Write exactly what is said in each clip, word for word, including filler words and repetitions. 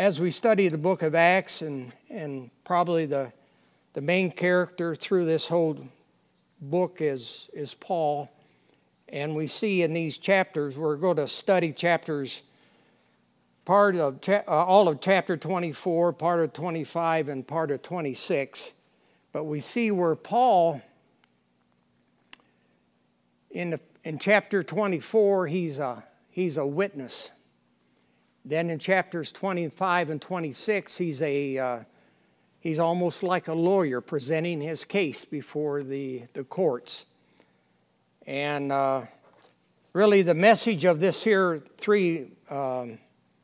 as we study the book of Acts, and, and probably the, the main character through this whole book is, is Paul. And we see in these chapters, we're going to study chapters, part of cha- uh, all of chapter twenty-four, part of twenty-five, and part of twenty-six. But we see where Paul, in the, in chapter twenty-four, he's a he's a witness. Then in chapters twenty-five and twenty-six, he's a uh, he's almost like a lawyer presenting his case before the, the courts. And uh, really the message of this here three um,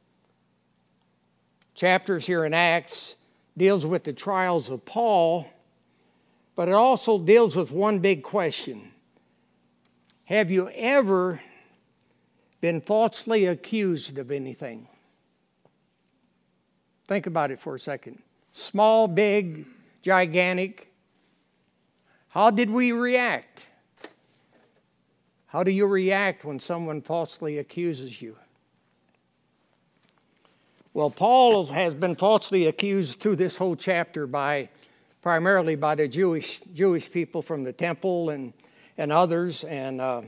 chapters here in Acts deals with the trials of Paul, but it also deals with one big question. Have you ever been falsely accused of anything? Think about it for a second. Small, big, gigantic. How did we react? How do you react when someone falsely accuses you? Well, Paul has been falsely accused through this whole chapter by, primarily by the Jewish Jewish people from the temple and, and others. And uh,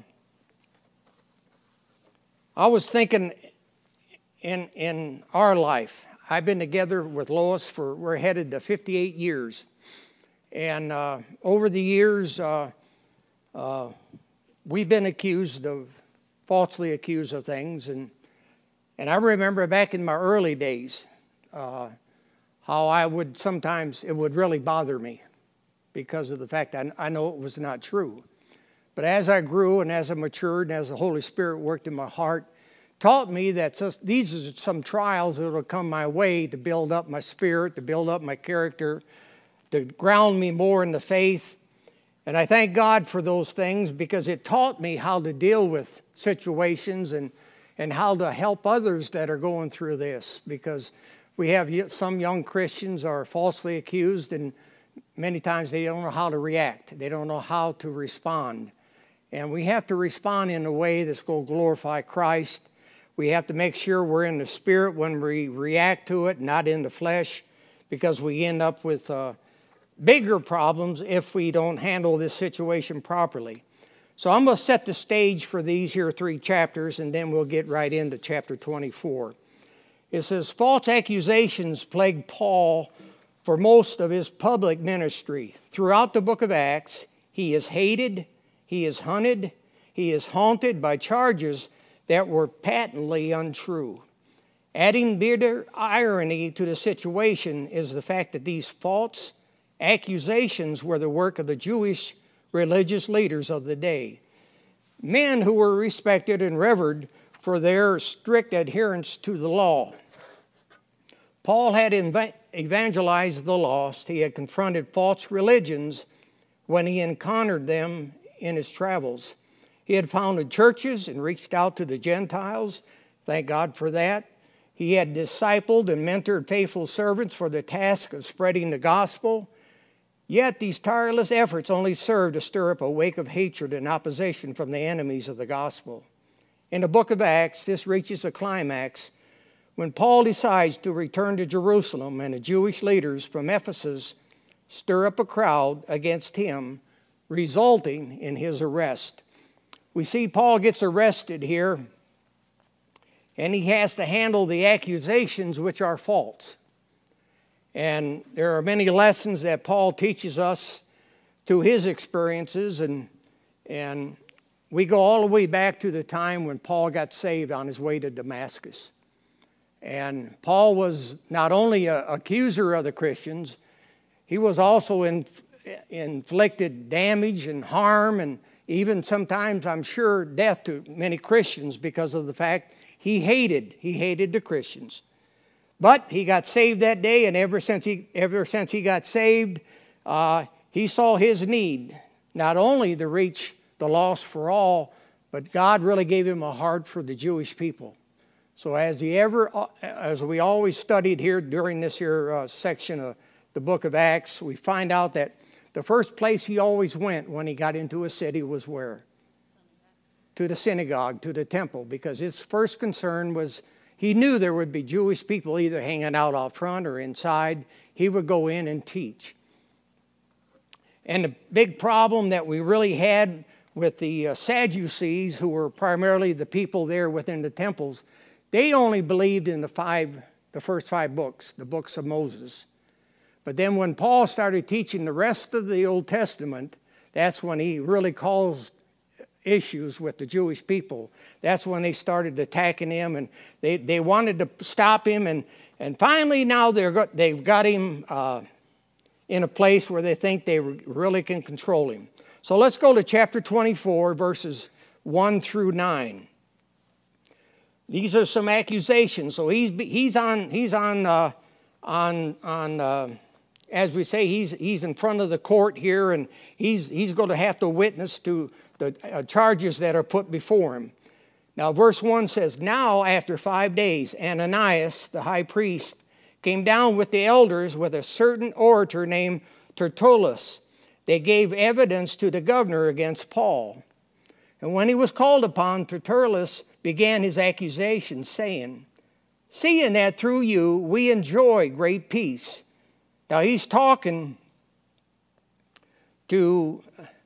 I was thinking in in our life, I've been together with Lois for, we're headed to fifty-eight years. And uh, over the years, uh, uh, we've been accused of, falsely accused of things. And and I remember back in my early days, uh, how I would sometimes, it would really bother me because of the fact I, I know it was not true. But as I grew and as I matured and as the Holy Spirit worked in my heart, taught me that just, these are some trials that will come my way to build up my spirit, to build up my character, to ground me more in the faith. And I thank God for those things because it taught me how to deal with situations and, and how to help others that are going through this. Because we have some young Christians are falsely accused, and many times they don't know how to react. They don't know how to respond. And we have to respond in a way that's going to glorify Christ. We have to make sure we're in the spirit when we react to it, not in the flesh, because we end up with uh, bigger problems if we don't handle this situation properly. So I'm going to set the stage for these here three chapters, and then we'll get right into chapter twenty-four. It says, false accusations plagued Paul for most of his public ministry. Throughout the book of Acts, he is hated, he is hunted, he is haunted by charges that were patently untrue. Adding bitter irony to the situation is the fact that these false accusations were the work of the Jewish religious leaders of the day, men who were respected and revered for their strict adherence to the law. Paul had ev- evangelized the lost. He had confronted false religions when he encountered them in his travels. He had founded churches and reached out to the Gentiles. Thank God for that. He had discipled and mentored faithful servants for the task of spreading the gospel. Yet these tireless efforts only served to stir up a wake of hatred and opposition from the enemies of the gospel. In the book of Acts, this reaches a climax when Paul decides to return to Jerusalem, and the Jewish leaders from Ephesus stir up a crowd against him, resulting in his arrest. We see Paul gets arrested here, and he has to handle the accusations which are false. And there are many lessons that Paul teaches us through his experiences, and, and we go all the way back to the time when Paul got saved on his way to Damascus. And Paul was not only an accuser of the Christians, he was also in, inflicted damage and harm, and even sometimes, I'm sure, death to many Christians because of the fact he hated, he hated the Christians. But he got saved that day, and ever since he, ever since he got saved, uh, he saw his need, not only to reach the lost for all, but God really gave him a heart for the Jewish people. So as he ever, as we always studied here during this here uh, section of the book of Acts, we find out that the first place he always went when he got into a city was where? To the synagogue, to the temple, because his first concern was he knew there would be Jewish people either hanging out out front or inside. He would go in and teach. And the big problem that we really had with the uh, Sadducees, who were primarily the people there within the temples, they only believed in the five, the first five books, the books of Moses. But then when Paul started teaching the rest of the Old Testament, that's when he really caused issues with the Jewish people. That's when they started attacking him, and they, they wanted to stop him. And, and finally now they're got, they've got him uh, in a place where they think they really can control him. So let's go to chapter twenty-four, verses one through nine. These are some accusations. So he's he's on he's on uh, on on uh, as we say, he's he's in front of the court here, and he's he's going to have to witness to the uh, charges that are put before him. Now, verse one says, "Now after five days, Ananias, the high priest, came down with the elders with a certain orator named Tertullus. They gave evidence to the governor against Paul. And when he was called upon, Tertullus began his accusation, saying, 'Seeing that through you we enjoy great peace.'" Now he's talking to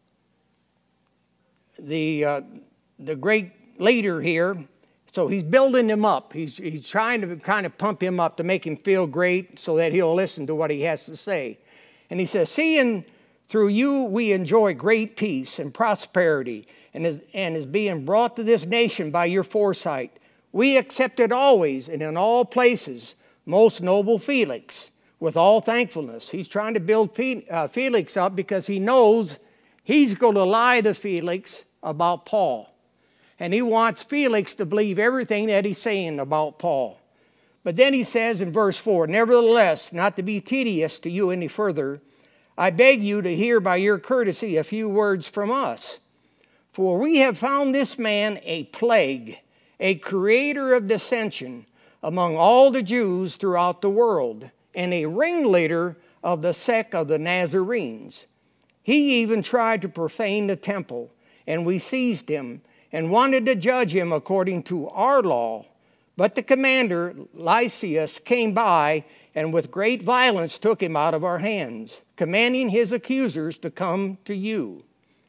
the uh, the great leader here. So he's building him up. He's, he's trying to kind of pump him up to make him feel great so that he'll listen to what he has to say. And he says, "Seeing through you we enjoy great peace and prosperity, and is, and is being brought to this nation by your foresight. We accept it always and in all places, most noble Felix, with all thankfulness." He's trying to build Felix up because he knows he's going to lie to Felix about Paul. And he wants Felix to believe everything that he's saying about Paul. But then he says in verse four, "Nevertheless, not to be tedious to you any further, I beg you to hear by your courtesy a few words from us. For we have found this man a plague, a creator of dissension among all the Jews throughout the world, and a ringleader of the sect of the Nazarenes. He even tried to profane the temple, and we seized him and wanted to judge him according to our law. But the commander, Lysias, came by and with great violence took him out of our hands, commanding his accusers to come to you.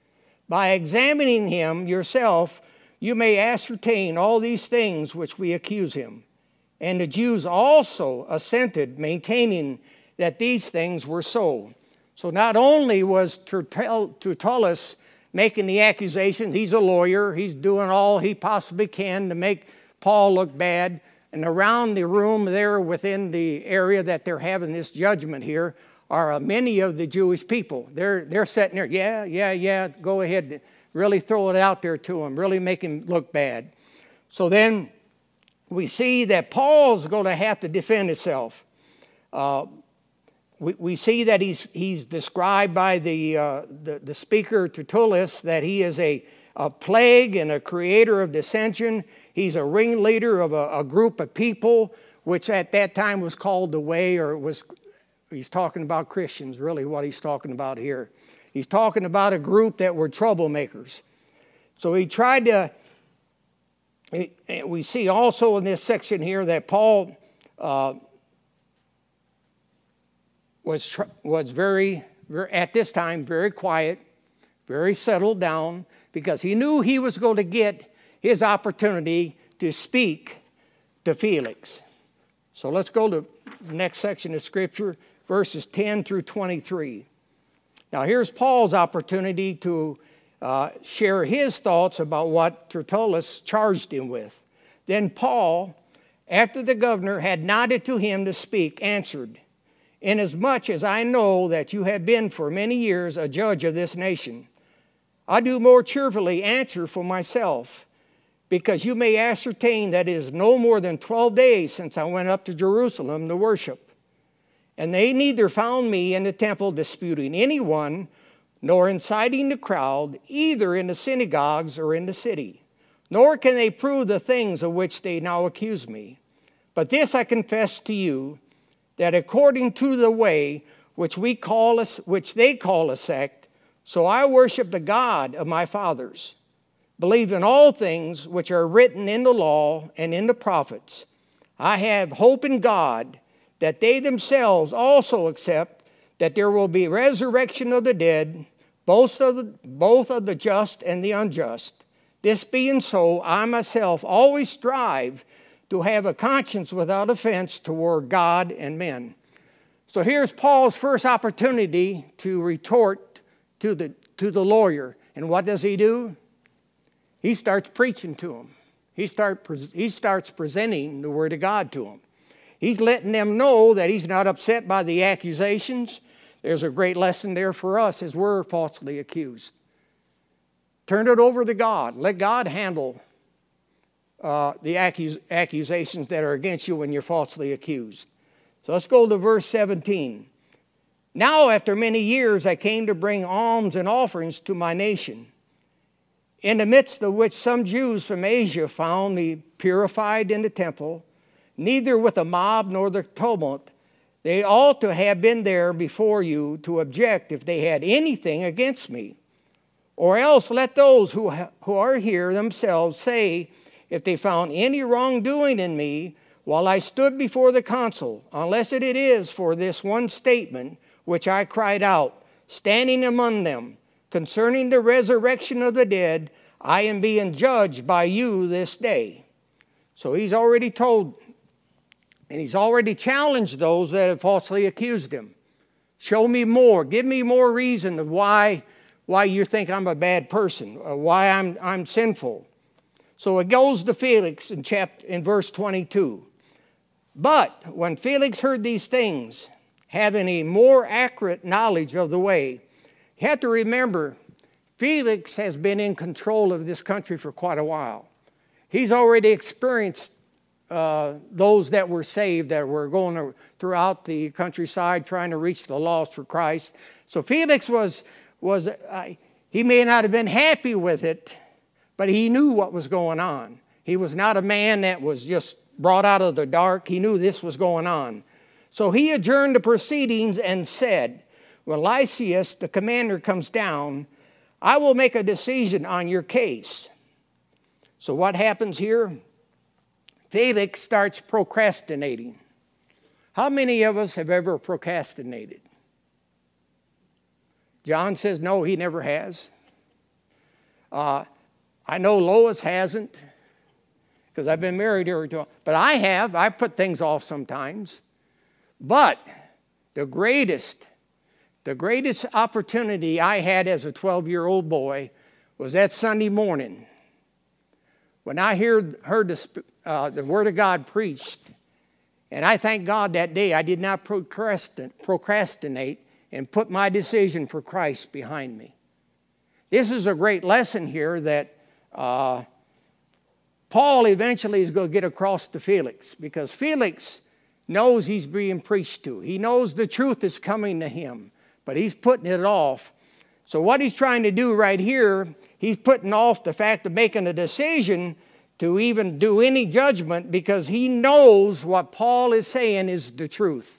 By examining him yourself, you may ascertain all these things which we accuse him." And the Jews also assented, maintaining that these things were so. So not only was Tertullus making the accusation, he's a lawyer, he's doing all he possibly can to make Paul look bad. And around the room there within the area that they're having this judgment here are uh, many of the Jewish people. They're, they're sitting there, yeah, yeah, yeah, go ahead, really throw it out there to him, really make him look bad. So then we see that Paul's going to have to defend himself. Uh, we, we see that he's, he's described by the, uh, the, the speaker Tertullus that he is a, a plague and a creator of dissension. He's a ringleader of a, a group of people, which at that time was called the Way, or was, he's talking about Christians, really what he's talking about here. He's talking about a group that were troublemakers. So he tried to, we see also in this section here that Paul uh, was, was very, very, at this time, very quiet, very settled down, because he knew he was going to get his opportunity to speak to Felix. So let's go to the next section of Scripture, verses ten through twenty-three. Now here's Paul's opportunity to uh, share his thoughts about what Tertullus charged him with. Then Paul, after the governor had nodded to him to speak, answered, "Inasmuch as I know that you have been for many years a judge of this nation, I do more cheerfully answer for myself, because you may ascertain that it is no more than twelve days since I went up to Jerusalem to worship. And they neither found me in the temple disputing anyone, nor inciting the crowd, either in the synagogues or in the city. Nor can they prove the things of which they now accuse me. But this I confess to you, that according to the way which we call a, which they call a sect, so I worship the God of my fathers, believe in all things which are written in the law and in the prophets, I have hope in God that they themselves also accept that there will be resurrection of the dead, both of the, both of the just and the unjust. This being so, I myself always strive to have a conscience without offense toward God and men. So here's Paul's first opportunity to retort to the, to the lawyer. And what does he do? He starts preaching to him. He, start, he starts presenting the Word of God to them. He's letting them know that he's not upset by the accusations. There's a great lesson there for us as we're falsely accused. Turn it over to God. Let God handle uh, the accus- accusations that are against you when you're falsely accused. So let's go to verse seventeen. Now, after many years, I came to bring alms and offerings to my nation, in the midst of which some Jews from Asia found me purified in the temple, neither with a mob nor the tumult. They ought to have been there before you to object if they had anything against me. Or else let those who, ha- who are here themselves say if they found any wrongdoing in me while I stood before the council, unless it is for this one statement which I cried out, standing among them, concerning the resurrection of the dead, I am being judged by you this day. So he's already told, and he's already challenged those that have falsely accused him. Show me more. Give me more reason of why, why you think I'm a bad person, or why I'm, I'm sinful. So it goes to Felix in, chapter, in verse twenty-two. But when Felix heard these things, having a more accurate knowledge of the way, you have to remember, Felix has been in control of this country for quite a while. He's already experienced uh, those that were saved, that were going throughout the countryside trying to reach the lost for Christ. So Felix was, was uh, he may not have been happy with it, but he knew what was going on. He was not a man that was just brought out of the dark. He knew this was going on. So he adjourned the proceedings and said, when Lysias, the commander, comes down, I will make a decision on your case. So what happens here? Felix starts procrastinating. How many of us have ever procrastinated? John says, no, he never has. Uh, I know Lois hasn't, because I've been married her to, but I have. I put things off sometimes. But the greatest, the greatest opportunity I had as a twelve-year-old boy was that Sunday morning when I heard, heard the, uh, the Word of God preached. And I thank God that day I did not procrastinate, procrastinate and put my decision for Christ behind me. This is a great lesson here that uh, Paul eventually is going to get across to Felix, because Felix knows he's being preached to. He knows the truth is coming to him, but he's putting it off. So what he's trying to do right here, he's putting off the fact of making a decision to even do any judgment, because he knows what Paul is saying is the truth.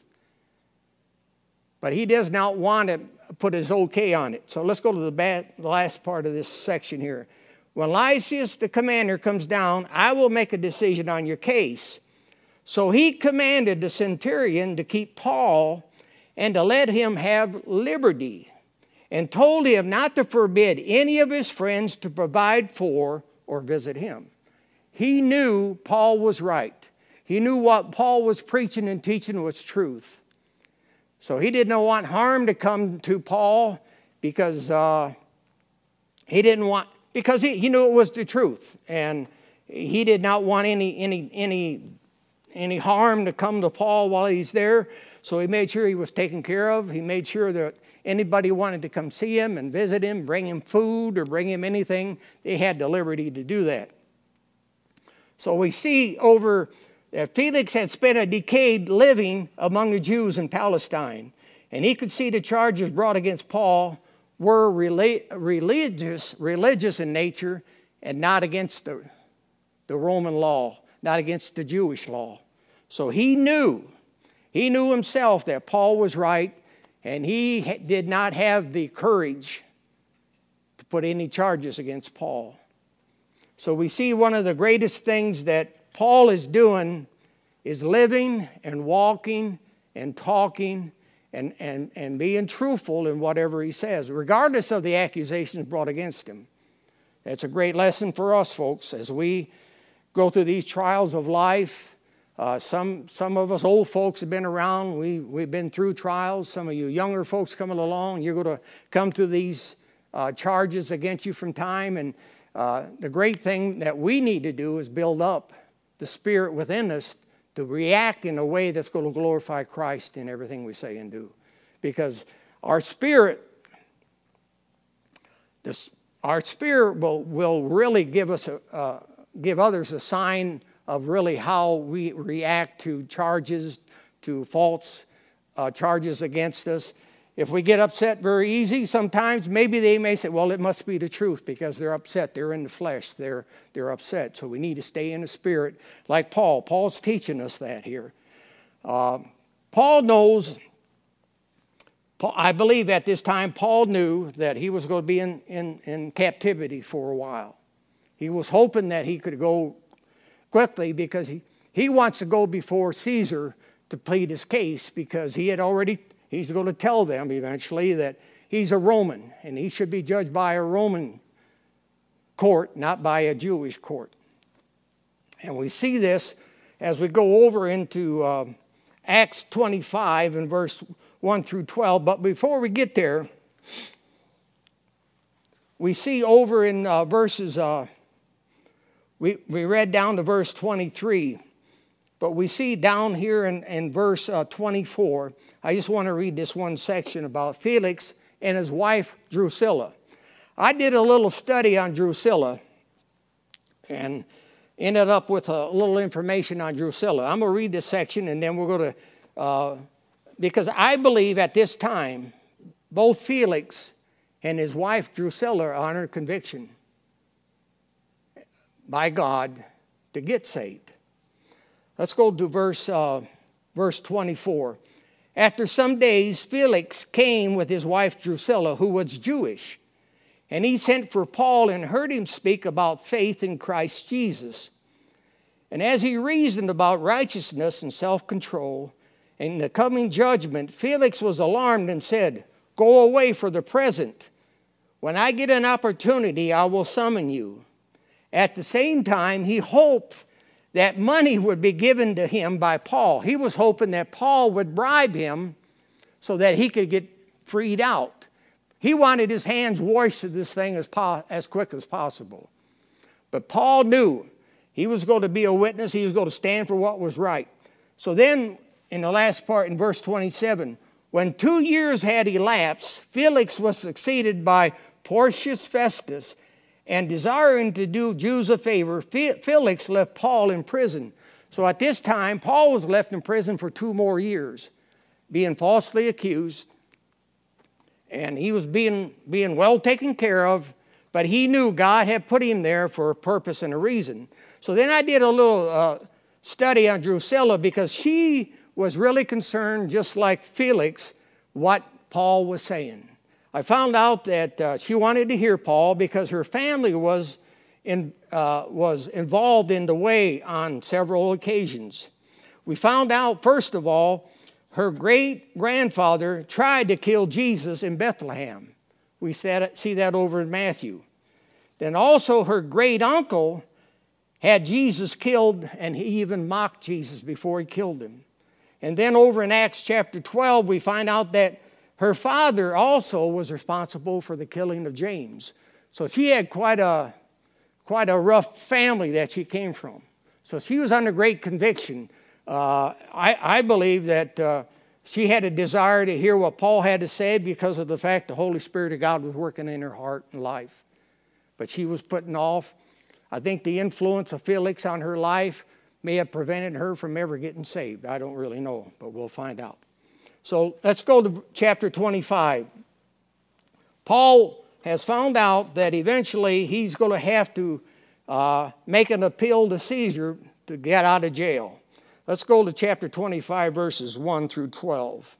But he does not want to put his okay on it. So let's go to the bad, last part of this section here. When Lysias the commander comes down, I will make a decision on your case. So he commanded the centurion to keep Paul and to let him have liberty, and told him not to forbid any of his friends to provide for or visit him. He knew Paul was right. He knew what Paul was preaching and teaching was truth. So he did not want harm to come to Paul, because uh, he didn't want, because he, he knew it was the truth, and he did not want any any any any harm to come to Paul while he's there. So he made sure he was taken care of. He made sure that anybody wanted to come see him and visit him, bring him food or bring him anything, they had the liberty to do that. So we see over that Felix had spent a decade living among the Jews in Palestine, and he could see the charges brought against Paul were rela- religious, religious in nature, and not against the, the Roman law, not against the Jewish law. So he knew, he knew himself that Paul was right, and he ha- did not have the courage to put any charges against Paul. So we see one of the greatest things that Paul is doing is living and walking and talking and, and, and being truthful in whatever he says, regardless of the accusations brought against him. That's a great lesson for us, folks, as we go through these trials of life. Uh, some some of us old folks have been around. We, we've been through trials. Some of you younger folks coming along, you're going to come through these uh, charges against you from time. And uh, the great thing that we need to do is build up the spirit within us to react in a way that's going to glorify Christ in everything we say and do. Because our spirit, this, our spirit will, will really give us a, uh, give others a sign of really how we react to charges, to false uh, charges against us. If we get upset very easy, sometimes maybe they may say, well, it must be the truth because they're upset. They're in the flesh. They're, they're upset. So we need to stay in the spirit like Paul. Paul's teaching us that here. Uh, Paul knows, Paul, I believe at this time, Paul knew that he was going to be in, in, in captivity for a while. He was hoping that he could go quickly because he, he wants to go before Caesar to plead his case because he had already... He's going to tell them eventually that he's a Roman and he should be judged by a Roman court, not by a Jewish court. And we see this as we go over into uh, Acts twenty-five and verse one through twelve. But before we get there, we see over in uh, verses, uh, we, we read down to verse twenty-three. But we see down here in, in verse uh, twenty-four, I just want to read this one section about Felix and his wife Drusilla. I did a little study on Drusilla and ended up with a little information on Drusilla. I'm going to read this section and then we're going to, uh, because I believe at this time, both Felix and his wife Drusilla are under conviction by God to get saved. Let's go to verse, uh, verse twenty-four. After some days, Felix came with his wife Drusilla, who was Jewish. And he sent for Paul and heard him speak about faith in Christ Jesus. And as he reasoned about righteousness and self-control and the coming judgment, Felix was alarmed and said, "Go away for the present. When I get an opportunity, I will summon you." At the same time, he hoped that money would be given to him by Paul. He was hoping that Paul would bribe him so that he could get freed out. He wanted his hands washed of this thing as, po- as quick as possible. But Paul knew he was going to be a witness. He was going to stand for what was right. So then, in the last part, in verse twenty-seven, when two years had elapsed, Felix was succeeded by Porcius Festus, and desiring to do Jews a favor, Felix left Paul in prison. So at this time, Paul was left in prison for two more years, being falsely accused. And he was being, being well taken care of, but he knew God had put him there for a purpose and a reason. So then I did a little uh, study on Drusilla because she was really concerned, just like Felix, what Paul was saying. I found out that uh, she wanted to hear Paul because her family was in, uh, was involved in the way on several occasions. We found out, first of all, her great-grandfather tried to kill Jesus in Bethlehem. We said, see that over in Matthew. Then also her great-uncle had Jesus killed, and he even mocked Jesus before he killed him. And then over in Acts chapter twelve, we find out that her father also was responsible for the killing of James. So she had quite a, quite a rough family that she came from. So she was under great conviction. Uh, I, I believe that uh, she had a desire to hear what Paul had to say because of the fact the Holy Spirit of God was working in her heart and life. But she was putting off. I think the influence of Felix on her life may have prevented her from ever getting saved. I don't really know, but we'll find out. So let's go to chapter twenty-five. Paul has found out that eventually he's going to have to uh, make an appeal to Caesar to get out of jail. Let's go to chapter twenty-five, verses one through twelve.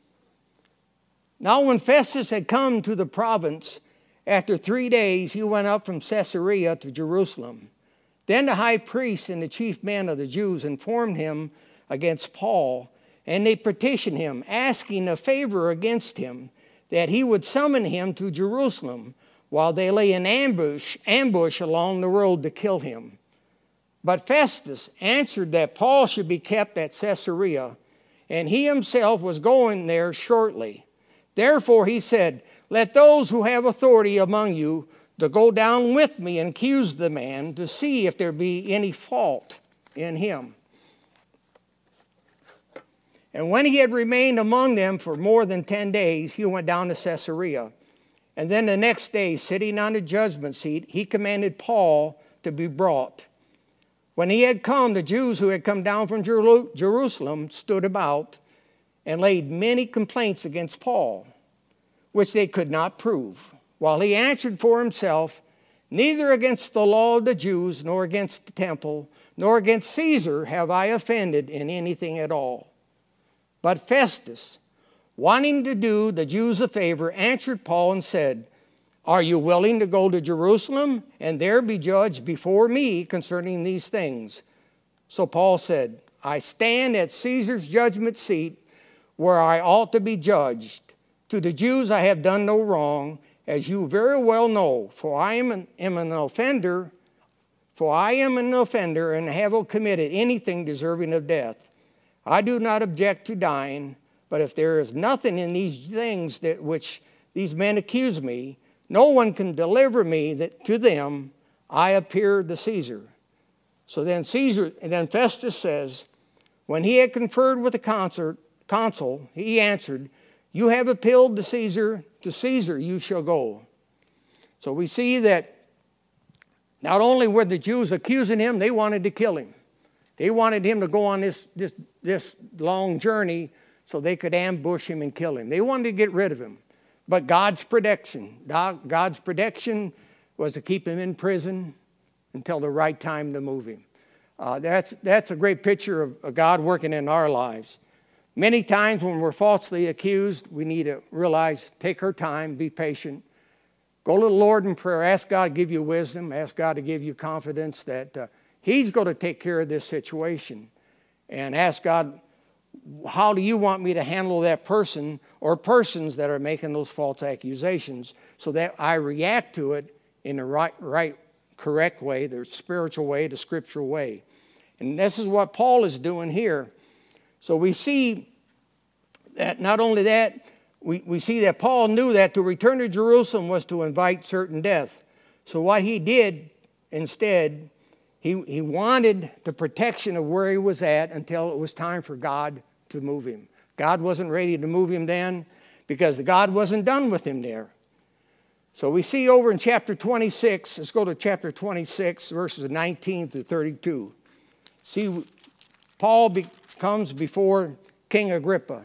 Now when Festus had come to the province, after three days he went up from Caesarea to Jerusalem. Then the high priest and the chief men of the Jews informed him against Paul, and they petitioned him, asking a favor against him, that he would summon him to Jerusalem, while they lay in ambush, ambush along the road to kill him. But Festus answered that Paul should be kept at Caesarea, and he himself was going there shortly. Therefore he said, let those who have authority among you to go down with me and accuse the man, to see if there be any fault in him. And when he had remained among them for more than ten days, he went down to Caesarea. And then the next day, sitting on the judgment seat, he commanded Paul to be brought. When he had come, the Jews who had come down from Jerusalem stood about and laid many complaints against Paul, which they could not prove. While he answered for himself, neither against the law of the Jews, nor against the temple, nor against Caesar have I offended in anything at all. But Festus, wanting to do the Jews a favor, answered Paul and said, are you willing to go to Jerusalem and there be judged before me concerning these things? So Paul said, I stand at Caesar's judgment seat where I ought to be judged. To the Jews I have done no wrong, as you very well know, for I am an, am an offender, for I am an offender and have committed anything deserving of death. I do not object to dying, but if there is nothing in these things that which these men accuse me, no one can deliver me that to them I appear to Caesar. So then Caesar, and then Festus says, when he had conferred with the consul, consul, he answered, you have appealed to Caesar, to Caesar you shall go. So we see that not only were the Jews accusing him, they wanted to kill him. They wanted him to go on this, this, this long journey so they could ambush him and kill him. They wanted to get rid of him. But God's protection, God's protection was to keep him in prison until the right time to move him. Uh, that's, that's a great picture of, of God working in our lives. Many times when we're falsely accused, we need to realize, take our time, be patient. Go to the Lord in prayer. Ask God to give you wisdom. Ask God to give you confidence that uh, He's going to take care of this situation. And ask God, how do you want me to handle that person or persons that are making those false accusations so that I react to it in the right, right, correct way, the spiritual way, the scriptural way. And this is what Paul is doing here. So we see that not only that, we, we see that Paul knew that to return to Jerusalem was to invite certain death. So what he did instead, he, he wanted the protection of where he was at until it was time for God to move him. God wasn't ready to move him then because God wasn't done with him there. So we see over in chapter twenty-six, let's go to chapter twenty-six, verses nineteen through thirty-two. See, Paul be, comes before King Agrippa.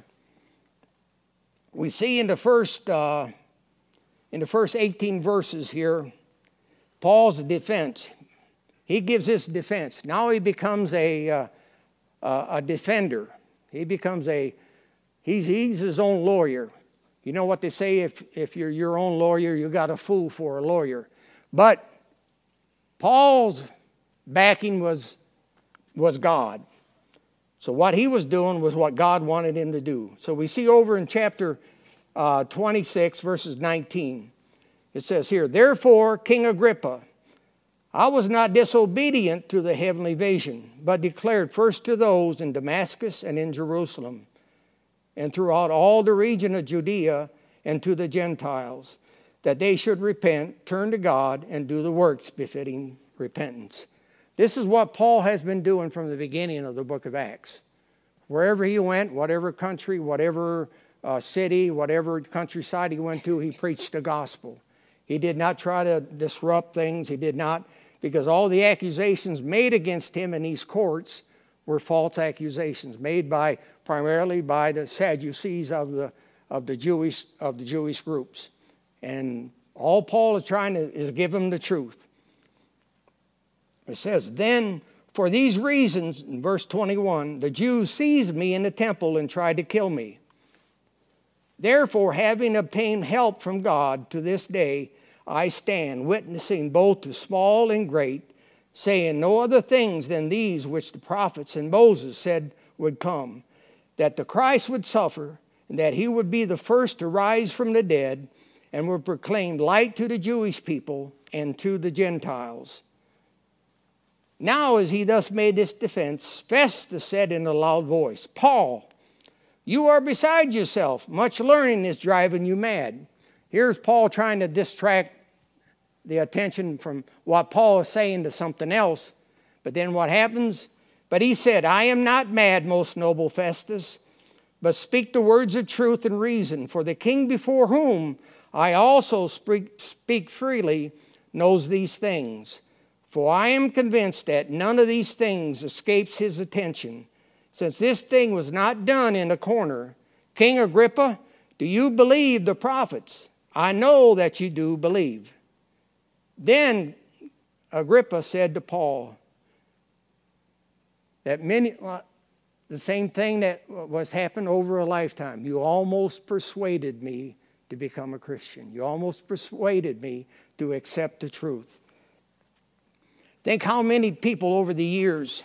We see in the first uh, in the first eighteen verses here, Paul's defense. He gives his defense. Now he becomes a uh, a defender. He becomes a he's he's his own lawyer. You know what they say, if if you're your own lawyer, you got a fool for a lawyer. But Paul's backing was was God. So what he was doing was what God wanted him to do. So we see over in chapter uh, twenty-six, verses nineteen. It says here, therefore, King Agrippa, I was not disobedient to the heavenly vision, but declared first to those in Damascus and in Jerusalem, and throughout all the region of Judea and to the Gentiles, that they should repent, turn to God, and do the works befitting repentance. This is what Paul has been doing from the beginning of the book of Acts. Wherever he went, whatever country, whatever uh, city, whatever countryside he went to, he preached the gospel. He did not try to disrupt things. He did not, because all the accusations made against him in these courts were false accusations made by primarily by the Sadducees of the of the Jewish of the Jewish groups. And all Paul is trying to is give them the truth. It says, then for these reasons, in verse twenty-one, the Jews seized me in the temple and tried to kill me. Therefore, having obtained help from God to this day, I stand witnessing both to small and great, saying no other things than these which the prophets and Moses said would come, that the Christ would suffer, and that he would be the first to rise from the dead, and would proclaim light to the Jewish people and to the Gentiles. Now as he thus made this defense, Festus said in a loud voice, Paul, you are beside yourself. Much learning is driving you mad. Here's Paul trying to distract the attention from what Paul is saying to something else. But then what happens? But he said, I am not mad, most noble Festus, but speak the words of truth and reason. For the king before whom I also speak, speak freely knows these things. For I am convinced that none of these things escapes his attention. Since this thing was not done in a corner, King Agrippa, do you believe the prophets? I know that you do believe. Then Agrippa said to Paul that many, well, the same thing that was happened over a lifetime. You almost persuaded me to become a Christian. You almost persuaded me to accept the truth. Think how many people over the years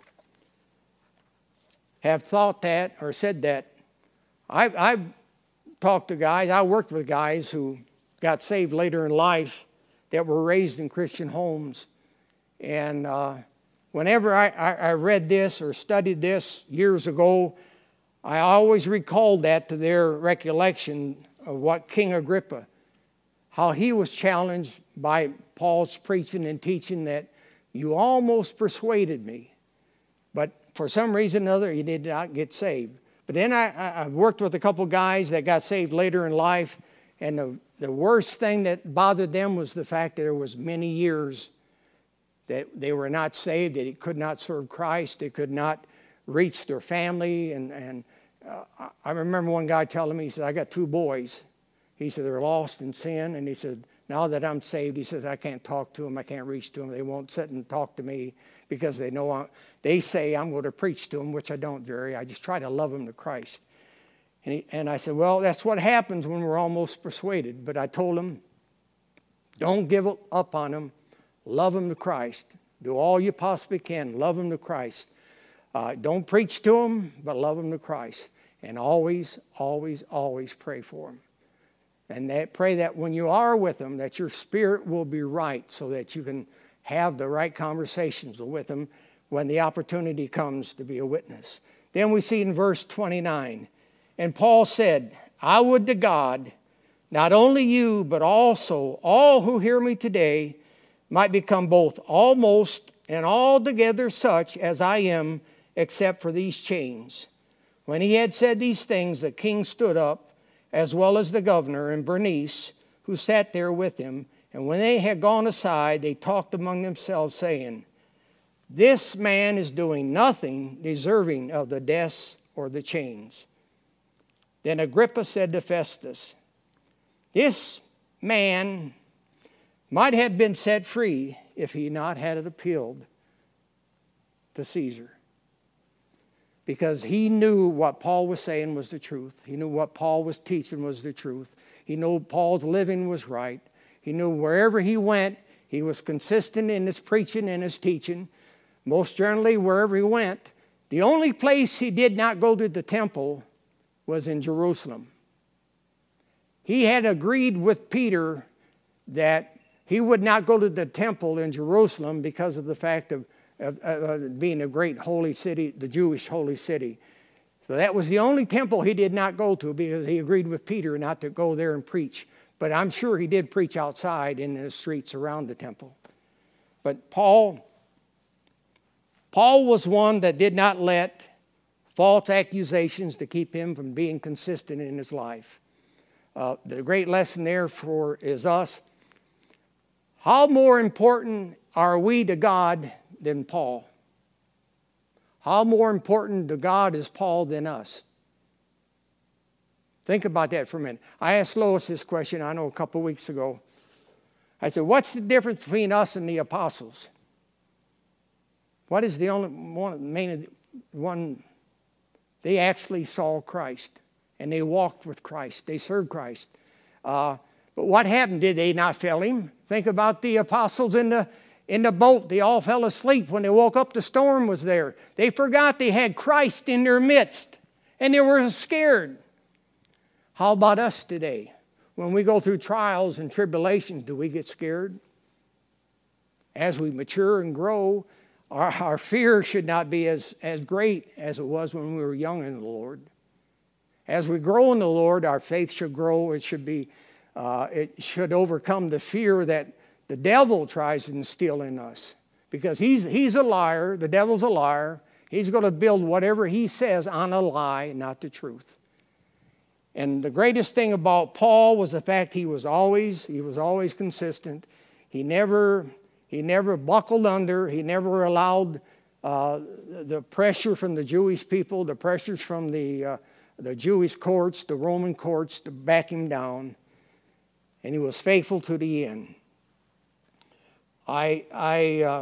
have thought that or said that. I've, I've talked to guys, I worked with guys who got saved later in life that were raised in Christian homes. And uh, whenever I, I, I read this or studied this years ago, I always recalled that to their recollection of what King Agrippa, how he was challenged by Paul's preaching and teaching that you almost persuaded me. But for some reason or other, he did not get saved. But then I, I worked with a couple guys that got saved later in life, and the, the worst thing that bothered them was the fact that there was many years that they were not saved, that they could not serve Christ, they could not reach their family. And, and uh, I remember one guy telling me, he said, I got two boys. He said, they're lost in sin. And he said, now that I'm saved, he says, I can't talk to them, I can't reach to them. They won't sit and talk to me because they know I'm, they say I'm going to preach to them, which I don't, Jerry. I just try to love them to Christ. And, he, and I said, well, that's what happens when we're almost persuaded. But I told him, don't give up on them. Love them to Christ. Do all you possibly can. Love them to Christ. Uh, don't preach to them, but love them to Christ. And always, always, always pray for them. And that, pray that when you are with them, that your spirit will be right so that you can have the right conversations with them when the opportunity comes to be a witness. Then we see in verse twenty-nine, and Paul said, I would to God, not only you, but also all who hear me today might become both almost and altogether such as I am, except for these chains. When he had said these things, the king stood up, as well as the governor and Bernice, who sat there with him. And when they had gone aside, they talked among themselves, saying, this man is doing nothing deserving of the deaths or the chains. Then Agrippa said to Festus, this man might have been set free if he not had appealed to Caesar. Because he knew what Paul was saying was the truth. He knew what Paul was teaching was the truth. He knew Paul's living was right. He knew wherever he went, he was consistent in his preaching and his teaching. Most generally, wherever he went, the only place he did not go to the temple was in Jerusalem. He had agreed with Peter that he would not go to the temple in Jerusalem because of the fact of Of, of being a great holy city, the Jewish holy city. So that was the only temple he did not go to because he agreed with Peter not to go there and preach. But I'm sure he did preach outside in the streets around the temple. But Paul, Paul was one that did not let false accusations to keep him from being consistent in his life. Uh, the great lesson there for is us. How more important are we to God than Paul? How more important to God is Paul than us? Think about that for a minute. I asked Lois this question, I know, a couple weeks ago. I said, what's the difference between us and the apostles? What is the only one, main one? They actually saw Christ, and they walked with Christ. They served Christ. Uh, but what happened? Did they not fail him? Think about the apostles in the in the boat. They all fell asleep. When they woke up, the storm was there. They forgot they had Christ in their midst, and they were scared. How about us today? When we go through trials and tribulations, do we get scared? As we mature and grow, our, our fear should not be as, as great as it was when we were young in the Lord. As we grow in the Lord, our faith should grow. It should be, uh, it should overcome the fear that the devil tries to instill in us. Because he's, he's a liar. The devil's a liar. He's going to build whatever he says on a lie, not the truth. And the greatest thing about Paul was the fact he was always, he was always consistent. He never, he never buckled under. He never allowed uh, the pressure from the Jewish people, the pressures from the, uh, the Jewish courts, the Roman courts to back him down. And he was faithful to the end. I, I, uh,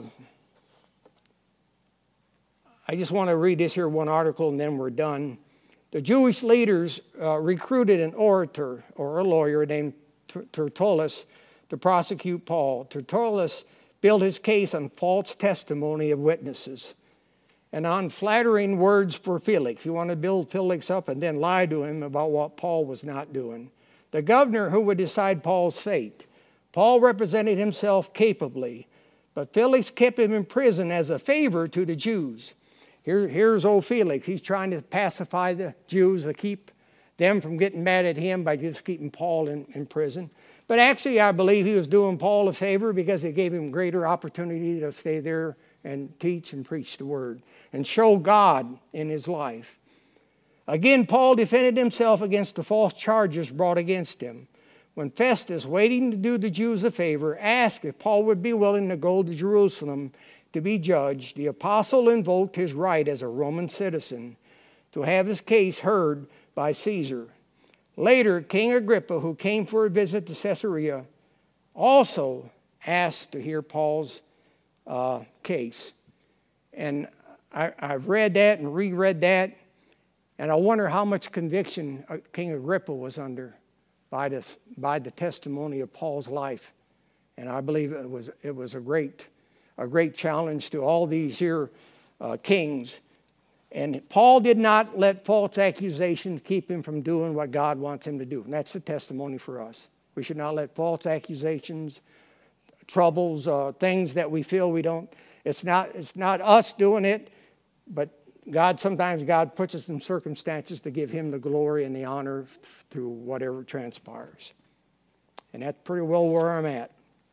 I just want to read this here one article and then we're done. The Jewish leaders uh, recruited an orator or a lawyer named Tertullus to prosecute Paul. Tertullus built his case on false testimony of witnesses and on flattering words for Felix. You want to build Felix up and then lie to him about what Paul was not doing. The governor who would decide Paul's fate. Paul represented himself capably, but Felix kept him in prison as a favor to the Jews. Here, here's old Felix. He's trying to pacify the Jews to keep them from getting mad at him by just keeping Paul in, in prison. But actually, I believe he was doing Paul a favor because it gave him greater opportunity to stay there and teach and preach the word and show God in his life. Again, Paul defended himself against the false charges brought against him. When Festus, waiting to do the Jews a favor, asked if Paul would be willing to go to Jerusalem to be judged, the apostle invoked his right as a Roman citizen to have his case heard by Caesar. Later, King Agrippa, who came for a visit to Caesarea, also asked to hear Paul's uh, case. And I, I've read that and reread that, and I wonder how much conviction King Agrippa was under by this, by the testimony of Paul's life. And I believe it was it was a great a great challenge to all these here uh, kings. And Paul did not let false accusations keep him from doing what God wants him to do. And that's the testimony for us. We should not let false accusations, troubles, uh, things that we feel we don't. It's not it's not us doing it, but God, sometimes God puts us in circumstances to give him the glory and the honor through whatever transpires. And that's pretty well where I'm at.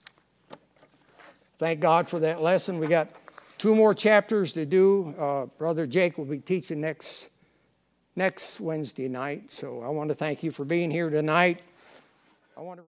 Thank God for that lesson. We got two more chapters to do. Uh, Brother Jake will be teaching next, next Wednesday night. So I want to thank you for being here tonight. I want to